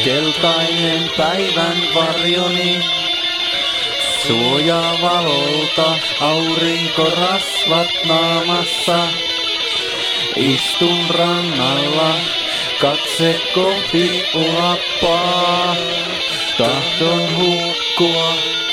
keltainen päivän varjoni. Suojaa valolta aurinkorasvat naamassa. Istun rannalla, katse kohti ulappaa. Tahdon hukkua